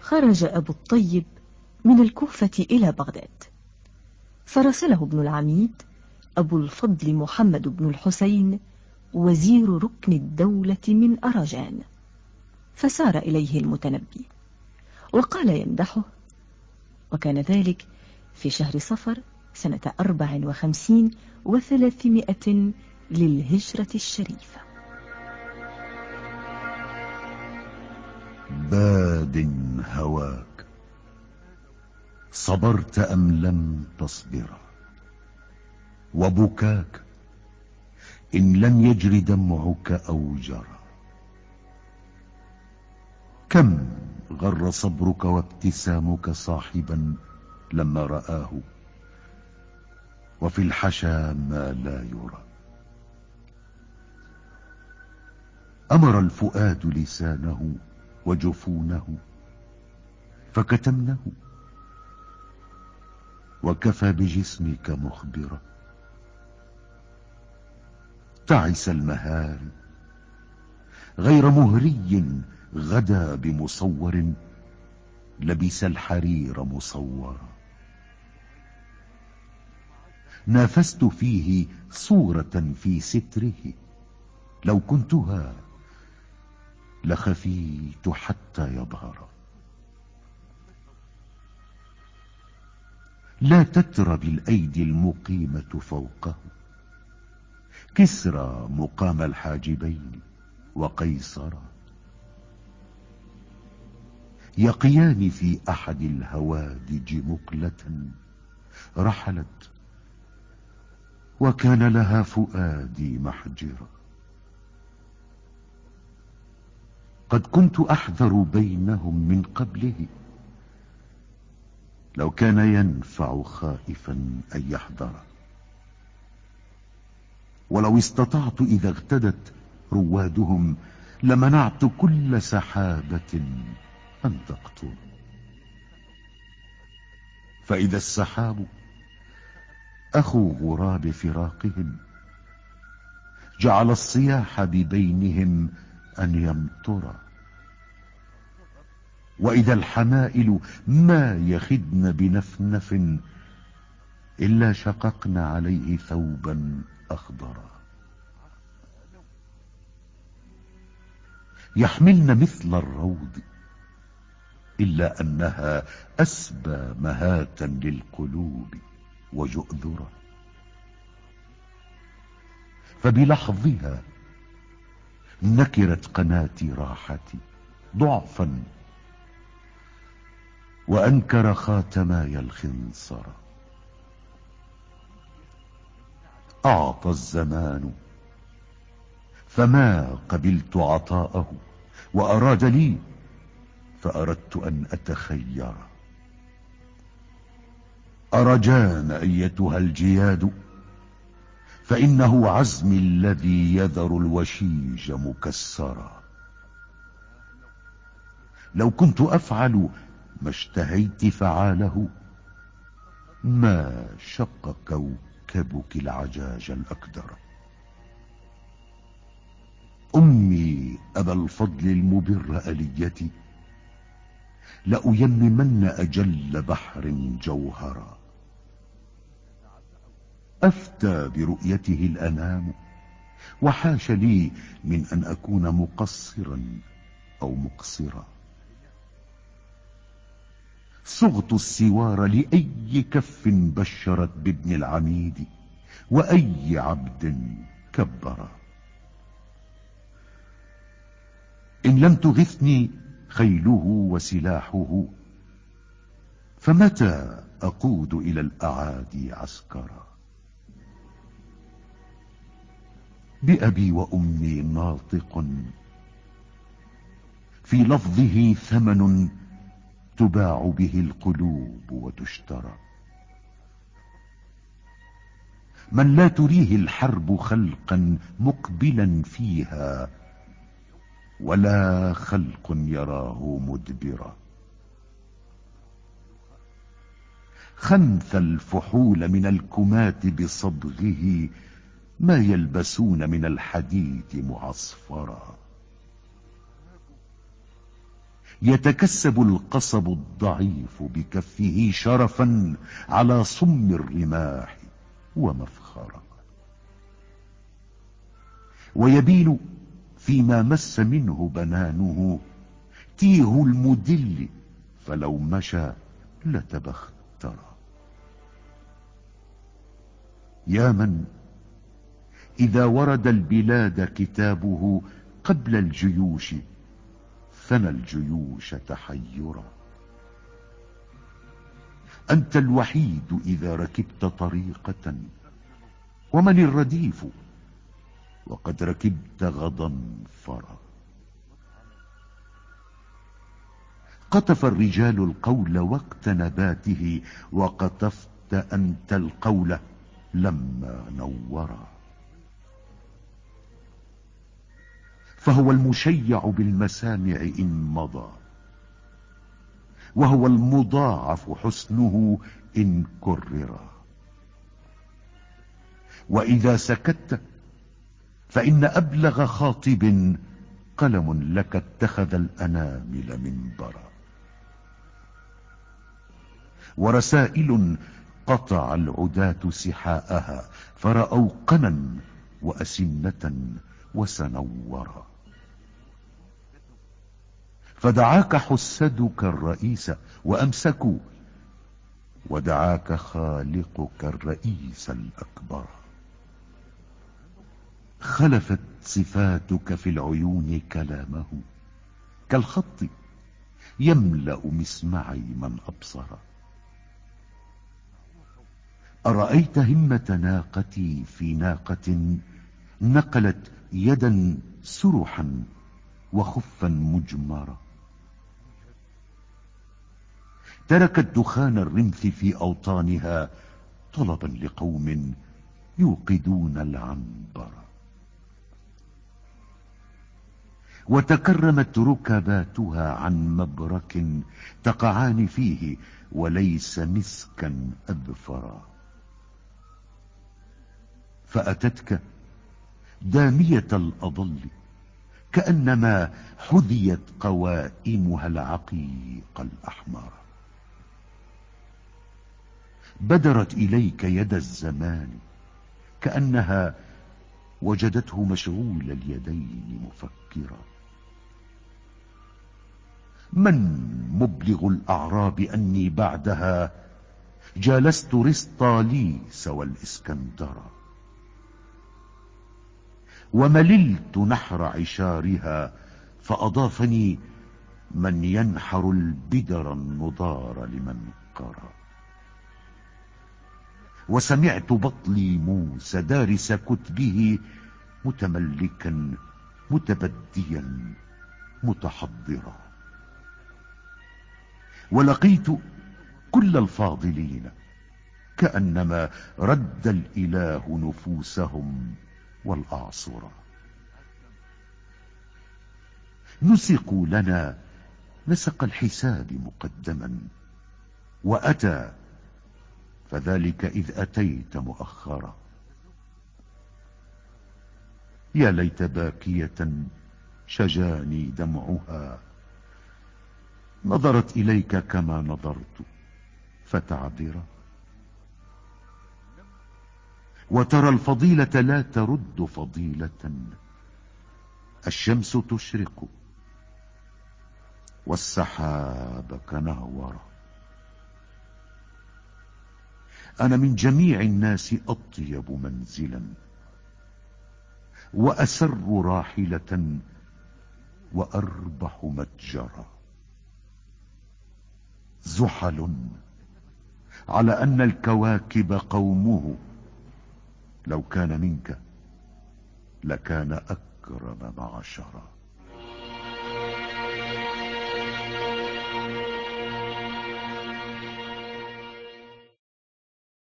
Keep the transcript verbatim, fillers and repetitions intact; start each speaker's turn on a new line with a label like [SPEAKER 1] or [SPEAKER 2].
[SPEAKER 1] خرج أبو الطيب من الكوفة إلى بغداد، فرسله ابن العميد أبو الفضل محمد بن الحسين وزير ركن الدولة من أرجان، فسار إليه المتنبي وقال يمدحه. وكان ذلك في شهر صفر سنة أربع وخمسين وثلاثمائة للهجرة الشريفة.
[SPEAKER 2] باد هواك، صبرت أم لم تصبر؟ وبكاك إن لم يجر دمعك أو جرى. كم غر صبرك وابتسامك صاحبا لما رآه، وفي الحشا ما لا يرى. أمر الفؤاد لسانه وجفونه فكتمنه، وكفى بجسمك مخبرا. تعس المهاري غير مهري غدا بمصور، لبس الحرير مصورا. نافست فيه صورة في ستره، لو كنتها لخفيت حتى يظهر. لا تترب الأيدي المقيمة فوقه، كسرى مقام الحاجبين وقيصرا. يقيان في أحد الهوادج مقلة رحلت، وكان لها فؤادي محجرا. قد كنت أحذر بينهم من قبله، لو كان ينفع خائفا أن يحذر. ولو استطعت إذا اغتدت روادهم، لمنعت كل سحابة أن تقطر. فإذا السحاب أخو غراب فراقهم، جعل الصياح ببينهم أن يمطر. وإذا الحمائل ما يخدن بنفنف، إلا شققن عليه ثوبا أخضرا. يحملن مثل الروض، إلا أنها أسبى مهاة للقلوب وجؤذرا. فبلحظها نكرت قناتي راحتي ضعفا، وأنكر خاتماي الخنصر. أعطى الزمان فما قبلت عطاءه، وأراد لي فأردت أن أتخير. أرجان أيتها الجياد، فإنه عزمي الذي يذر الوشيج مكسرا. لو كنت أفعل ما اشتهيت فعاله، ما شق كوكبك العجاج الأكدر. أمي أبا الفضل المبر أليتي، لأيممن أجل بحر جوهرا. أفتى برؤيته الأنام، وحاش لي من أن أكون مقصرا أو مقصرا. صغت السوار لأي كف بشرت بابن العميد، وأي عبد كبر. إن لم تغثني خيله وسلاحه، فمتى أقود إلى الأعادي عسكرا. بأبي وأمي ناطق، في لفظه ثمن تباع به القلوب وتشترى. من لا تريه الحرب خلقا مقبلا فيها، ولا خلق يراه مدبرا. خنث الفحول من الكمات بصبغه، ما يلبسون من الحديد معصفرا. يتكسب القصب الضعيف بكفه شرفا على صم الرماح ومفخرا، ويبين فيما مس منه بنانه تيه المدل فلو مشى لتبخترا. يا من إذا ورد البلاد كتابه قبل الجيوش ثنى الجيوش تحيرا. أنت الوحيد إذا ركبت طريقة، ومن الرديف وقد ركبت غضنفرا. قطف الرجال القول وقت نباته، وقطفت أنت القول لما نورا. فهو المشيع بالمسامع إن مضى، وهو المضاعف حسنه إن كررا. وإذا سكت فإن أبلغ خاطب قلم لك اتخذ الأنامل منبرا. ورسائل قطع العداة سحاءها فرأوا قنا وأسنة وسنورا. فدعاك حسدك الرئيس وأمسكوا، ودعاك خالقك الرئيس الأكبر. خلفت صفاتك في العيون كلامه كالخط يملأ مسمعي من أبصر. أرأيت همة ناقتي في ناقة نقلت يدا سرحا وخفا مجمرا. تركت دخان الرمث في أوطانها طلبا لقوم يوقدون العنبر. وتكرمت ركباتها عن مبرك تقعان فيه وليس مسكا أبفرا. فأتتك دامية الأضل كأنما حذيت قوائمها العقيق الأحمر. بدرت إليك يد الزمان كأنها وجدته مشغول اليدين مفكرا. من مبلغ الأعراب أني بعدها جالست رسطاليس والإسكندرا. ومللت نحر عشارها فأضافني من ينحر البدر النضار لمن قرى. وسمعت بطلي موسى دارس كتبه متملكا متبديا متحضرا. ولقيت كل الفاضلين كأنما رد الإله نفوسهم والأعصرا. نسقوا لنا نسق الحساب مقدما، وأتى فذلك إذ أتيت مؤخرا. يا ليت باكية شجاني دمعها نظرت إليك كما نظرت فتعبرا. وترى الفضيلة لا ترد فضيلة، الشمس تشرق والسحاب كنهورا. أنا من جميع الناس أطيب منزلا وأسر راحلة وأربح متجرا. زحل على أن الكواكب قومه، لو كان منك لكان أكرم معشرا.